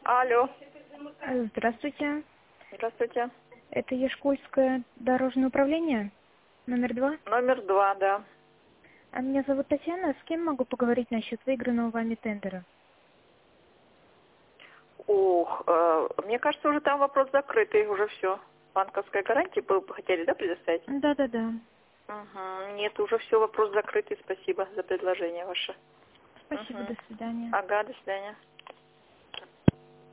Алло. Здравствуйте. Здравствуйте. Это Ешкульское дорожное управление, номер 2. Номер 2, да. А меня зовут Татьяна. С кем могу поговорить насчет выигранного вами тендера? Ух, мне кажется, уже там вопрос закрытый, уже все. Банковская гарантия вы бы хотели, да, предоставить? Да. Угу. Нет, уже все, вопрос закрытый. Спасибо за предложение ваше. Спасибо, Угу. до свидания. Ага, до свидания.